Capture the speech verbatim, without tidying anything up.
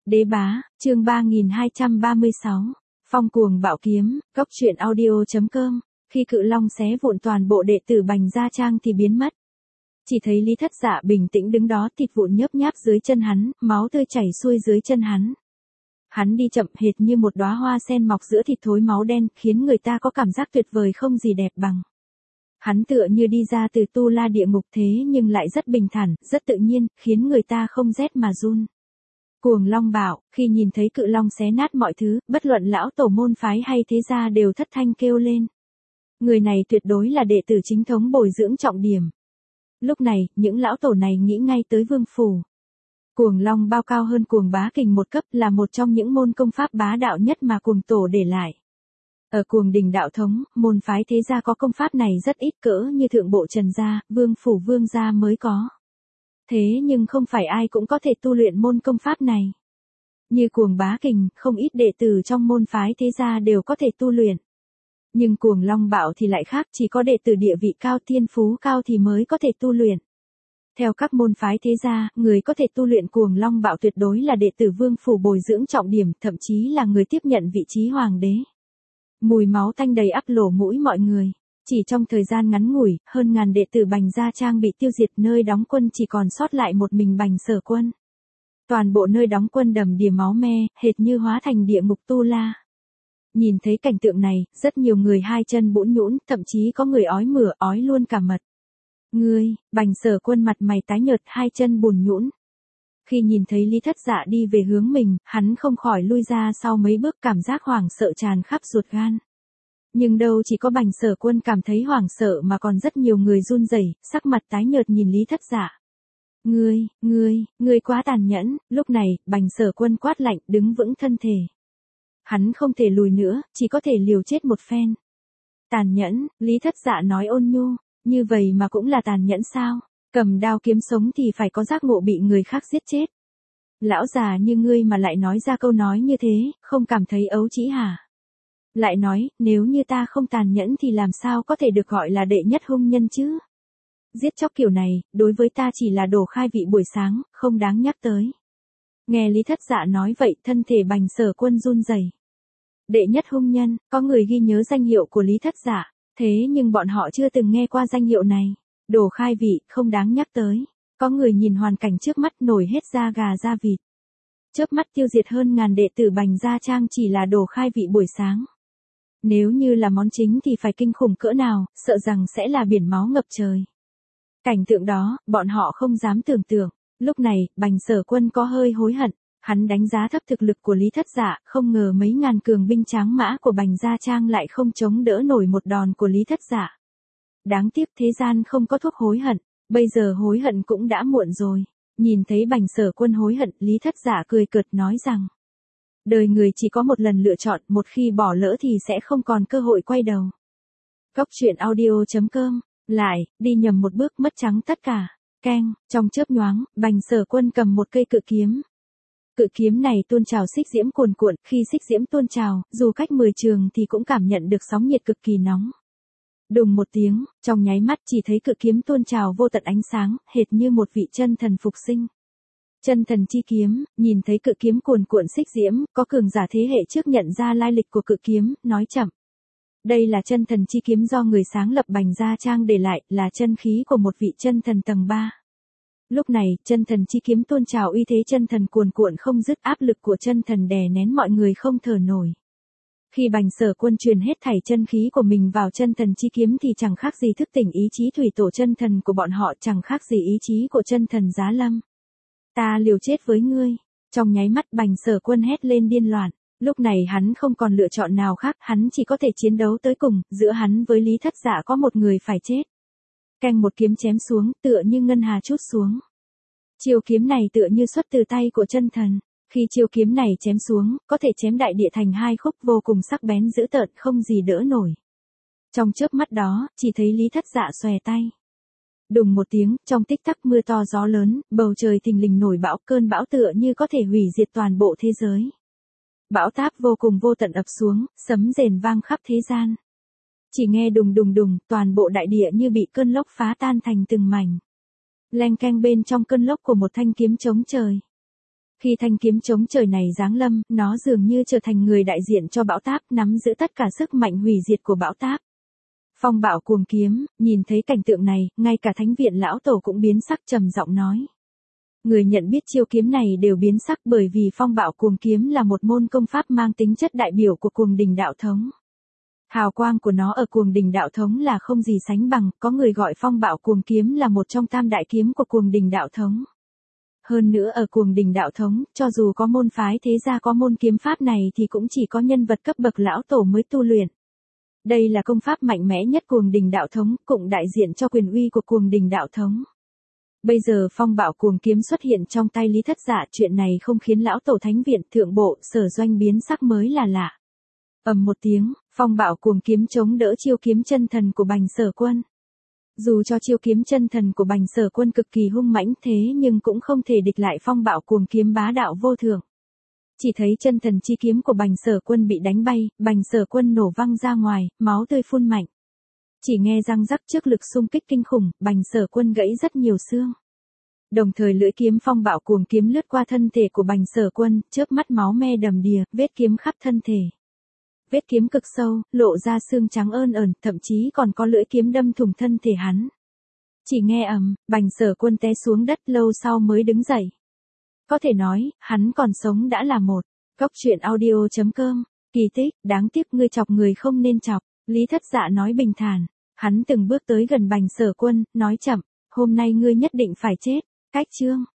Đế bá, chương ba nghìn hai trăm ba mươi sáu. Phong cuồng bạo kiếm, cốc truyện audio.com. Khi cự long xé vụn toàn bộ đệ tử Bành Gia Trang thì biến mất. Chỉ thấy Lý Thất Dạ bình tĩnh đứng đó, thịt vụn nhớp nháp dưới chân hắn, máu tươi chảy xuôi dưới chân hắn. Hắn đi chậm hệt như một đóa hoa sen mọc giữa thịt thối máu đen, khiến người ta có cảm giác tuyệt vời không gì đẹp bằng. Hắn tựa như đi ra từ tu la địa ngục thế nhưng lại rất bình thản, rất tự nhiên, khiến người ta không rét mà run. Cuồng long bạo, khi nhìn thấy cự long xé nát mọi thứ, bất luận lão tổ môn phái hay thế gia đều thất thanh kêu lên. Người này tuyệt đối là đệ tử chính thống bồi dưỡng trọng điểm. Lúc này, những lão tổ này nghĩ ngay tới vương phủ. Cuồng long bao cao hơn cuồng bá kình một cấp, là một trong những môn công pháp bá đạo nhất mà cuồng tổ để lại. Ở cuồng đình đạo thống, môn phái thế gia có công pháp này rất ít, cỡ như thượng bộ Trần gia, vương phủ vương gia mới có. Thế nhưng không phải ai cũng có thể tu luyện môn công pháp này. Như cuồng bá kình, không ít đệ tử trong môn phái thế gia đều có thể tu luyện. Nhưng cuồng long bạo thì lại khác, chỉ có đệ tử địa vị cao, thiên phú cao thì mới có thể tu luyện. Theo các môn phái thế gia, người có thể tu luyện cuồng long bạo tuyệt đối là đệ tử vương phủ bồi dưỡng trọng điểm, thậm chí là người tiếp nhận vị trí hoàng đế. Mùi máu tanh đầy ắp lỗ mũi mọi người. Chỉ trong thời gian ngắn ngủi, hơn ngàn đệ tử Bành Gia Trang bị tiêu diệt, nơi đóng quân chỉ còn sót lại một mình Bành Sở Quân. Toàn bộ nơi đóng quân đầm đìa máu me, hệt như hóa thành địa ngục tu la. Nhìn thấy cảnh tượng này, rất nhiều người hai chân bũn nhũn, thậm chí có người ói mửa, ói luôn cả mật. Ngươi, Bành Sở Quân mặt mày tái nhợt, hai chân bùn nhũn. Khi nhìn thấy Lý Thất Dạ đi về hướng mình, hắn không khỏi lui ra sau mấy bước, cảm giác hoảng sợ tràn khắp ruột gan. Nhưng đâu chỉ có Bành Sở Quân cảm thấy hoảng sợ mà còn rất nhiều người run rẩy, sắc mặt tái nhợt nhìn Lý Thất Dạ. Ngươi, ngươi, ngươi quá tàn nhẫn. Lúc này, Bành Sở Quân quát lạnh, đứng vững thân thể. Hắn không thể lùi nữa, chỉ có thể liều chết một phen. Tàn nhẫn, Lý Thất Dạ nói ôn nhu, như vậy mà cũng là tàn nhẫn sao? Cầm đao kiếm sống thì phải có giác ngộ bị người khác giết chết. Lão già như ngươi mà lại nói ra câu nói như thế, không cảm thấy ấu trĩ hả? Lại nói, nếu như ta không tàn nhẫn thì làm sao có thể được gọi là đệ nhất hung nhân chứ? Giết chóc kiểu này, đối với ta chỉ là đồ khai vị buổi sáng, không đáng nhắc tới. Nghe Lý Thất Dạ nói vậy, thân thể Bành Sở Quân run rẩy. Đệ nhất hung nhân, có người ghi nhớ danh hiệu của Lý Thất Dạ, thế nhưng bọn họ chưa từng nghe qua danh hiệu này. Đồ khai vị, không đáng nhắc tới. Có người nhìn hoàn cảnh trước mắt nổi hết da gà da vịt. Chớp mắt tiêu diệt hơn ngàn đệ tử Bành Gia Trang chỉ là đồ khai vị buổi sáng. Nếu như là món chính thì phải kinh khủng cỡ nào, sợ rằng sẽ là biển máu ngập trời. Cảnh tượng đó, bọn họ không dám tưởng tượng. Lúc này, Bành Sở Quân có hơi hối hận. Hắn đánh giá thấp thực lực của Lý Thất Dạ, không ngờ mấy ngàn cường binh tráng mã của Bành Gia Trang lại không chống đỡ nổi một đòn của Lý Thất Dạ. Đáng tiếc thế gian không có thuốc hối hận, bây giờ hối hận cũng đã muộn rồi. Nhìn thấy Bành Sở Quân hối hận, Lý Thất Dạ cười cợt nói rằng: đời người chỉ có một lần lựa chọn, một khi bỏ lỡ thì sẽ không còn cơ hội quay đầu. Cốc truyện audio.com. Lại, đi nhầm một bước mất trắng tất cả. Keng, trong chớp nhoáng, Bành Sở Quân cầm một cây cự kiếm. Cự kiếm này tuôn trào xích diễm cuồn cuộn, khi xích diễm tuôn trào, dù cách mười trường thì cũng cảm nhận được sóng nhiệt cực kỳ nóng. Đùng một tiếng, trong nháy mắt chỉ thấy cự kiếm tuôn trào vô tận ánh sáng, hệt như một vị chân thần phục sinh. Chân thần chi kiếm, nhìn thấy cự kiếm cuồn cuộn xích diễm, có cường giả thế hệ trước nhận ra lai lịch của cự kiếm, nói chậm. Đây là chân thần chi kiếm do người sáng lập Bành Gia Trang để lại, là chân khí của một vị chân thần tầng ba. Lúc này, chân thần chi kiếm tuôn trào uy thế chân thần cuồn cuộn không dứt, áp lực của chân thần đè nén mọi người không thở nổi. Khi Bành Sở Quân truyền hết thảy chân khí của mình vào chân thần chi kiếm thì chẳng khác gì thức tỉnh ý chí thủy tổ chân thần của bọn họ, chẳng khác gì ý chí của chân thần Giá Lâm. Ta liều chết với ngươi. Trong nháy mắt Bành Sở Quân hét lên điên loạn. Lúc này hắn không còn lựa chọn nào khác, hắn chỉ có thể chiến đấu tới cùng, giữa hắn với Lý Thất Dạ có một người phải chết. Canh một kiếm chém xuống, tựa như ngân hà trút xuống. Chiêu kiếm này tựa như xuất từ tay của chân thần. Khi chiêu kiếm này chém xuống, có thể chém đại địa thành hai khúc, vô cùng sắc bén dữ tợn, không gì đỡ nổi. Trong chớp mắt đó, chỉ thấy Lý Thất Dạ xòe tay. Đùng một tiếng, trong tích tắc mưa to gió lớn, bầu trời thình lình nổi bão, cơn bão tựa như có thể hủy diệt toàn bộ thế giới. Bão táp vô cùng vô tận ập xuống, sấm rền vang khắp thế gian. Chỉ nghe đùng đùng đùng, toàn bộ đại địa như bị cơn lốc phá tan thành từng mảnh. Leng keng bên trong cơn lốc của một thanh kiếm chống trời. Khi thanh kiếm chống trời này giáng lâm, nó dường như trở thành người đại diện cho bão táp, nắm giữ tất cả sức mạnh hủy diệt của bão táp. Phong bạo cuồng kiếm, nhìn thấy cảnh tượng này, ngay cả thánh viện lão tổ cũng biến sắc, trầm giọng nói. Người nhận biết chiêu kiếm này đều biến sắc, bởi vì phong bạo cuồng kiếm là một môn công pháp mang tính chất đại biểu của cuồng đình đạo thống. Hào quang của nó ở cuồng đình đạo thống là không gì sánh bằng, có người gọi phong bạo cuồng kiếm là một trong tam đại kiếm của cuồng đình đạo thống. Hơn nữa ở cuồng đình đạo thống, cho dù có môn phái thế gia có môn kiếm pháp này thì cũng chỉ có nhân vật cấp bậc lão tổ mới tu luyện. Đây là công pháp mạnh mẽ nhất cuồng đình đạo thống, cũng đại diện cho quyền uy của cuồng đình đạo thống. Bây giờ phong bạo cuồng kiếm xuất hiện trong tay Lý Thất Dạ, chuyện này không khiến lão tổ thánh viện, thượng bộ, Sở Doanh biến sắc mới là lạ. Ầm một tiếng, phong bạo cuồng kiếm chống đỡ chiêu kiếm chân thần của Bành Sở Quân. Dù cho chiêu kiếm chân thần của Bành Sở Quân cực kỳ hung mãnh thế nhưng cũng không thể địch lại phong bạo cuồng kiếm bá đạo vô thượng. Chỉ thấy chân thần chi kiếm của Bành Sở Quân bị đánh bay, Bành Sở Quân nổ văng ra ngoài, máu tươi phun mạnh. Chỉ nghe răng rắc trước lực xung kích kinh khủng, Bành Sở Quân gãy rất nhiều xương. Đồng thời lưỡi kiếm phong bạo cuồng kiếm lướt qua thân thể của Bành Sở Quân, chớp mắt máu me đầm đìa, vết kiếm khắp thân thể. Vết kiếm cực sâu, lộ ra xương trắng ơn ẩn, thậm chí còn có lưỡi kiếm đâm thủng thân thể hắn. Chỉ nghe ầm, Bành Sở Quân té xuống đất, lâu sau mới đứng dậy. Có thể nói, hắn còn sống đã là một. Cốc truyện audio chấm com, kỳ tích, đáng tiếc ngươi chọc người không nên chọc. Lý Thất Dạ nói bình thản. Hắn từng bước tới gần Bành Sở Quân, nói chậm, hôm nay ngươi nhất định phải chết. Cách chương.